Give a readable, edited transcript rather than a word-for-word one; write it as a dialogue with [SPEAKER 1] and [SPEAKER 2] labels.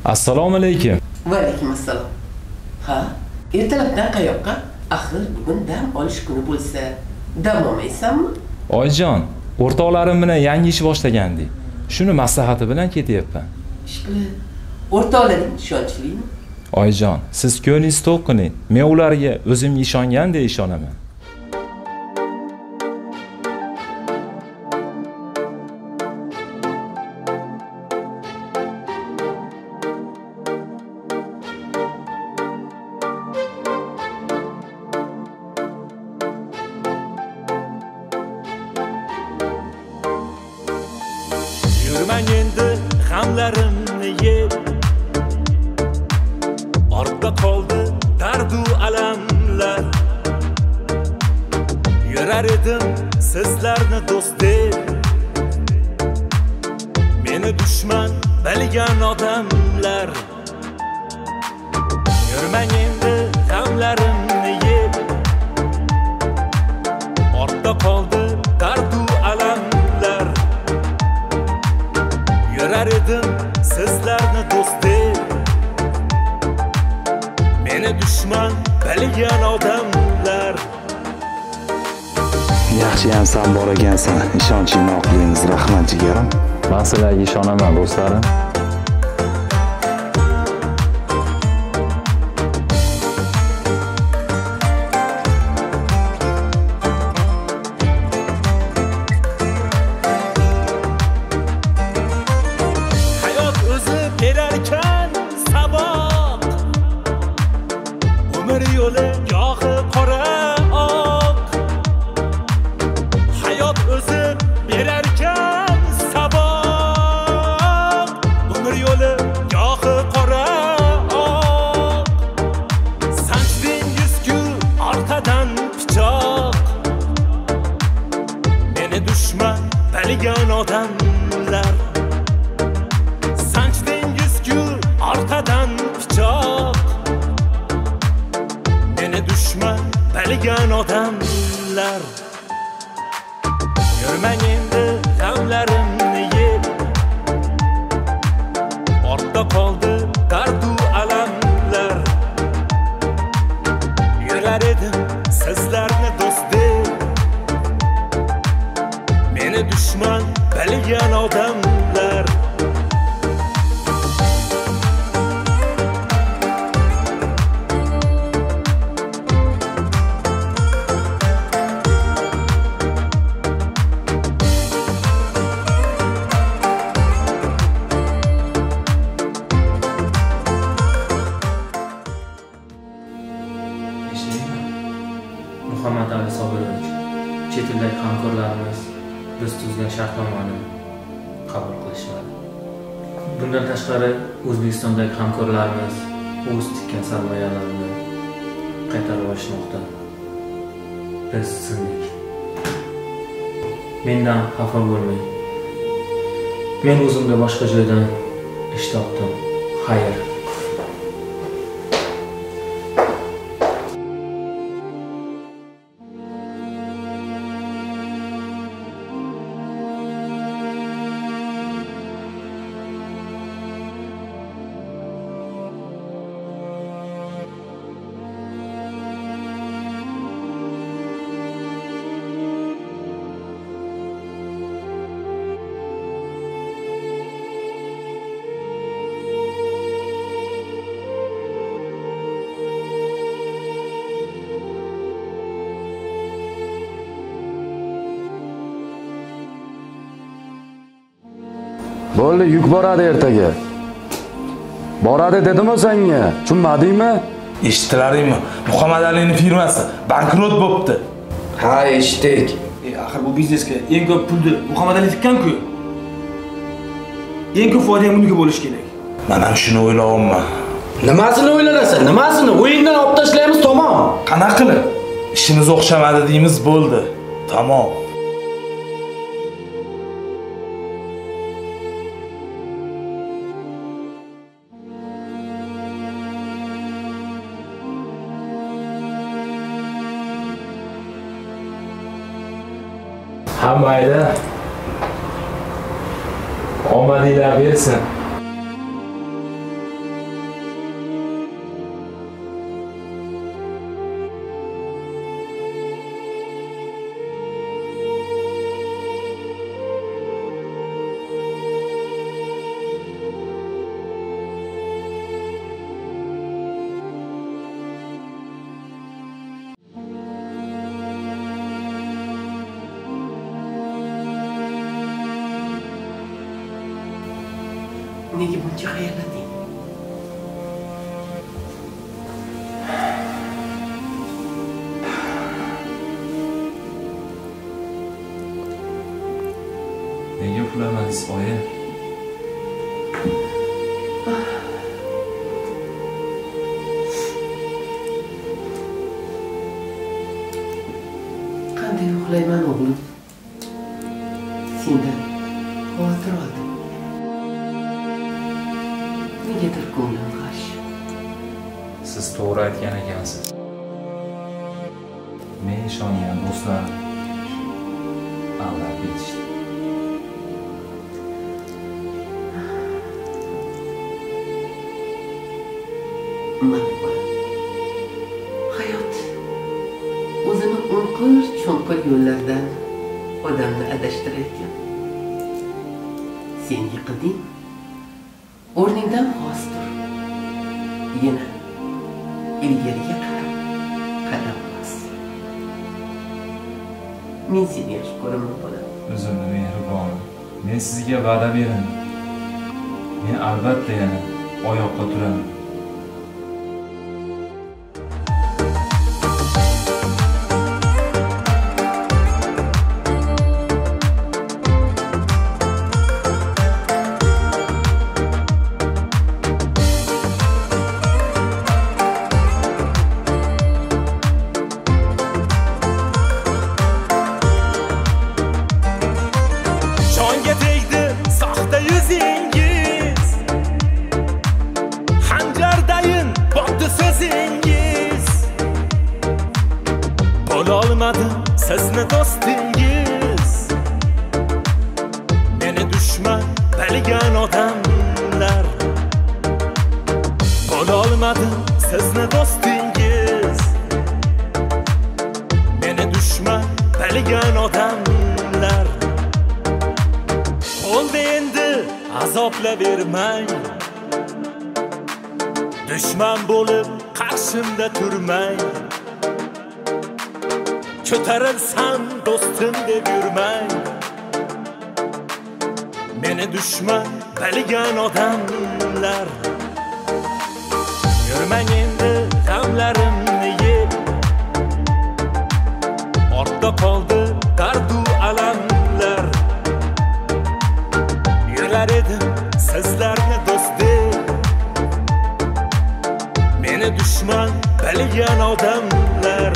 [SPEAKER 1] Assalomu alaykum.
[SPEAKER 2] Va alaykum assalom. Ha, ertalabdan qayoqqa? Axir bugun dam olish kuni bo'lsa, dam olmaysanmi?
[SPEAKER 1] Oyjon, o'rtoqlarim bilan yangi ish boshlagandik. Shuni maslahati bilan ketyapman.
[SPEAKER 2] Ishqilib, o'rtoqlaring ishonchlimi?
[SPEAKER 1] Oyjon, siz ko'nglingiz to'q qiling. Men ularga o'zimga ishongandek ishonaman.
[SPEAKER 3] Yurmang endi g'amlarimni yeb, ortda qoldi dardu alamlar. Yurar edim sizlarni do'st deb, meni dushman bilgan odamlar. Yurmang endi g'amlarimni yeb, ortda qoldi dardu alamlar. Yurar edim sizlarni do'st deb, meni dushman bilgan odamlar.
[SPEAKER 4] Yaxshiyam sen bor ekansan, ishonchingni oqlaymiz. Rahmat jigarim.
[SPEAKER 1] Men sizlarga ishonaman, do'stlarim.
[SPEAKER 3] Hayot o'zi berarkan saboq, umr yo'li gohi qora oq. Hayot o'zi berarkan saboq, umr yo'li gohi qora oq. Sanchdingiz-ku orqadan pichoq, meni dushman bilgan odamlar. Sanchdingiz-ku orqadan pichoq, meni dushman bilgan odamlar. Yurmang endi g'amlarimni yeb, ortda qoldi dardu alamlar. Yurar edim sizlarni do'st deb, meni dushman bilgan odamlar.
[SPEAKER 5] Muhammad Ali Sobirovich, chet eldagi hamkorlarimiz biz tuzgan shartnomani qabul qilishmadi. Bundan tashqari O'zbekistondagi hamkorlarimiz o'z tikkan sarmoyalarini qaytarib olishmoqda. Biz sindik. Mendan xafa bo'lmang. Men o'zimga boshqa joydan ish topdim. Xayr.
[SPEAKER 4] Bo'ldi, yuk boradi ertaga. Boradi dedim-ku senga, tushunmadingmi?
[SPEAKER 6] Eshitdilaringmi? Muhammad Alining firmasi bankrot bo'libdi.
[SPEAKER 7] Ha, eshitdik.
[SPEAKER 8] Axir bu biznesga eng ko'p pulni Muhammad Ali tikkan-ku. Eng ko'p foyda bunga bo'lish kerak.
[SPEAKER 6] Men ham shuni o'ylayapman.
[SPEAKER 7] Nimasini o'ylanasan? Nimasini? O'yindan olib tashlaymiz, tamom.
[SPEAKER 6] Qanaqa qilib? Ishimiz o'xshamadi deymiz, bo'ldi. Tamom.
[SPEAKER 1] Ha mayli. Omadinglar bersin.
[SPEAKER 2] nega buncha hayallading?
[SPEAKER 1] Nega uxlamaysiz, oyi?
[SPEAKER 2] Qanday uxlayman o'g'lim? Sendan xavotir oldim. Negadir ko'nglim g'ash.
[SPEAKER 1] Siz to'g'ri aytgan ekansiz. Men ishongan do'stlarim aldab ketishdi.
[SPEAKER 2] Mana bolam. Hayot o'zini o'nqir-cho'nqir yo'llardan odamni adashtirayotgan. Sen yiqilding, o'rningdan xos tur. Yana ilgariga qarab qadam bos. Men seni yaxshi ko'raman bolam.
[SPEAKER 1] O'zimni mehribonim. Men sizga va'da beraman. Men albatta yana oyoqqa turaman.
[SPEAKER 3] Jonga tegdi soxta yuzingiz, hanjardayin botdi so'zingiz. Bo'lolmadim sizni do'stingiz, meni dushman bilgan odamlar. Bo'lolmadim sizni do'stingiz, meni dushman bilgan odamlar. Oldi endi azobla bermang, dushman bo'lib qarshimda turmang. Ko'tarilsam do'stim deb yurmang, meni dushman bilgan odamlar. Yurmang endi g'amlarimni yeb, ortda qoldi dardu alamlar. Yurar edim sizlarni do'st deb, meni dushman bilgan odamlar.